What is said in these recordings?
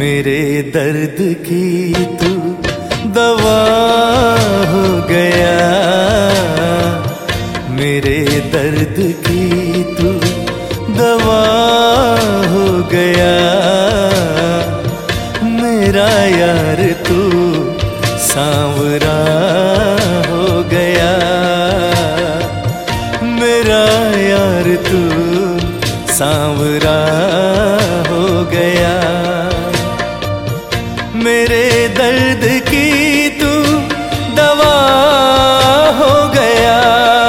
मेरे दर्द की तू दवा हो गया, मेरे दर्द की तू दवा हो गया। मेरा यार तू सांवरा हो गया, मेरा यार तू सांवरा हो गया। मेरे दर्द की तू दवा हो गया,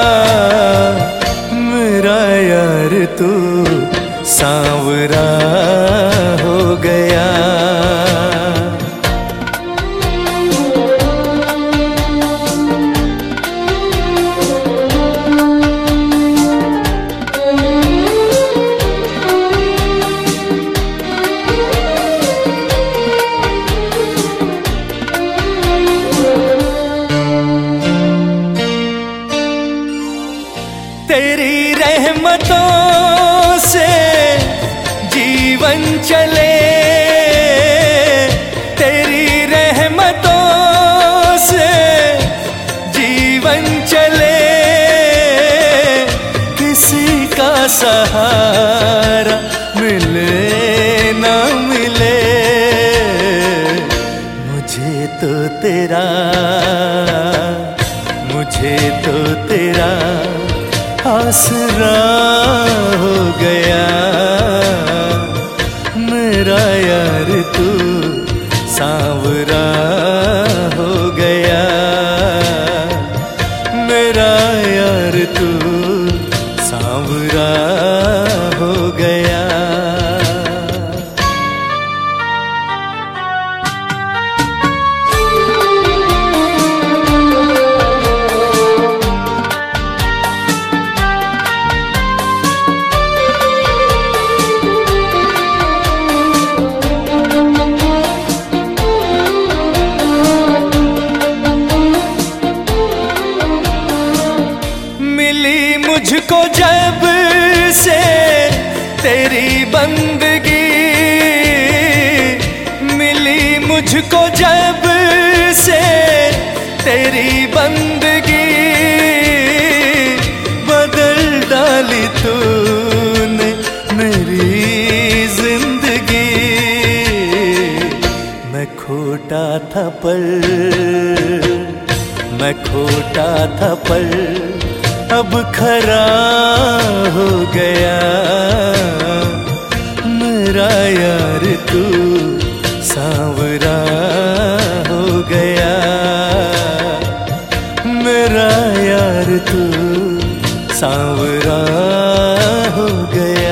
मेरा यार तू सांवरा हो गया। तेरी रहमतों से जीवन चले, तेरी रहमतों से जीवन चले। किसी का सहारा मिले ना मिले, मुझे तो तेरा आसरा हो गया। मेरा यार तू सांवरा हो गया, मेरा यार तू सांवरा हो गया। मुझको जब से तेरी बंदगी मिली, मुझको जब से तेरी बंदगी, बदल डाली तूने मेरी जिंदगी। मैं खोटा था पल अब खरा हो गया। मेरा यार तू सांवरा हो गया, मेरा यार तू सांवरा हो गया।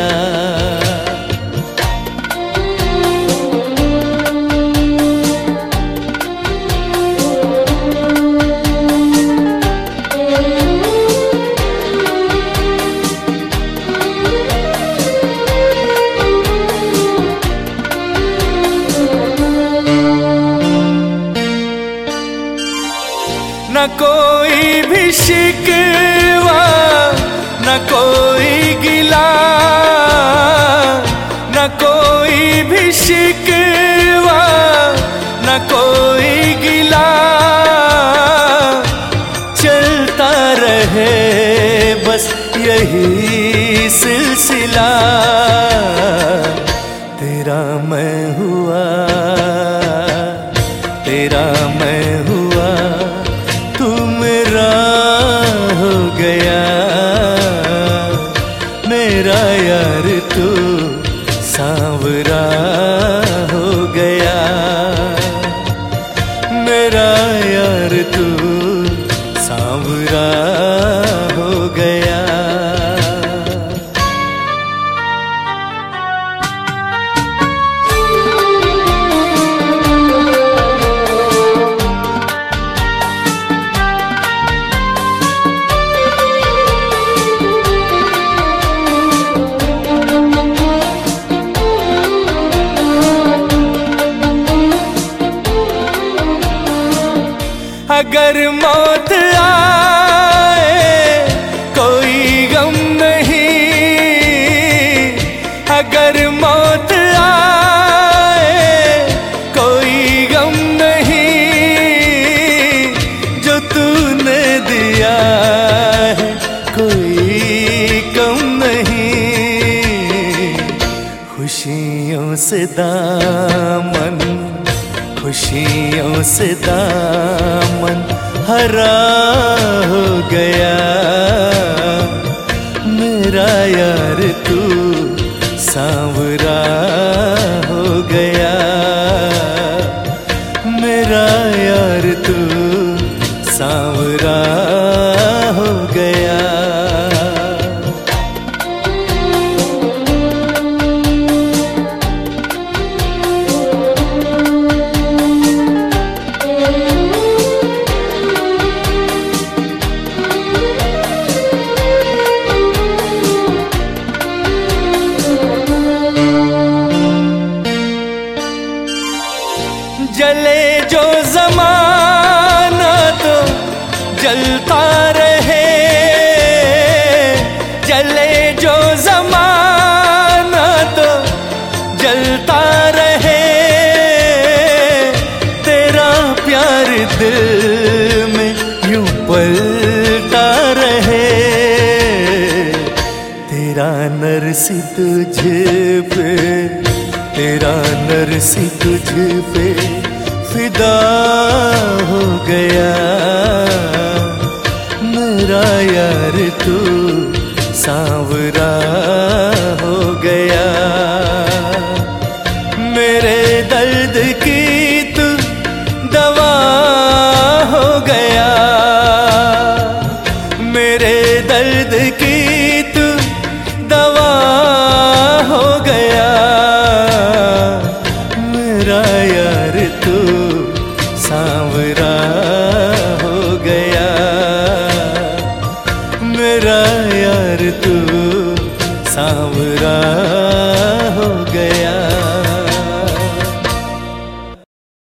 न कोई भी शिकवा, न कोई गिला, न कोई भी शिकवा, न कोई गिला। चलता रहे बस यही सिलसिला, तेरा मैं हुआ, तेरा मैं हुआ, तू मेरा हो गया। मेरा यार तू सांवरा हो गया, मेरा यार तू सांवरा हो गया। अगर मौत आए कोई गम नहीं, अगर मौत आए खुशियों से दामन, खुशियों से दामन हरा हो गया। मेरा यार तू सांवरा हो गया, मेरा यार तू सांवरा हो गया। जले जो ज़माना तो जलता रहे, जले जो ज़माना तो जलता रहे। तेरा प्यार दिल में यूं पलता रहे। तेरा नरसी तुझ पे, तेरा नरसी तुझ पे फिदा हो गया। मेरा यार तू सांवरा हो गया। मेरे दर्द की तू दवा हो गया, मेरे दर्द की तू दवा हो गया। मेरा यार तू सांवरा हो गया, मेरा यार तू सांवरा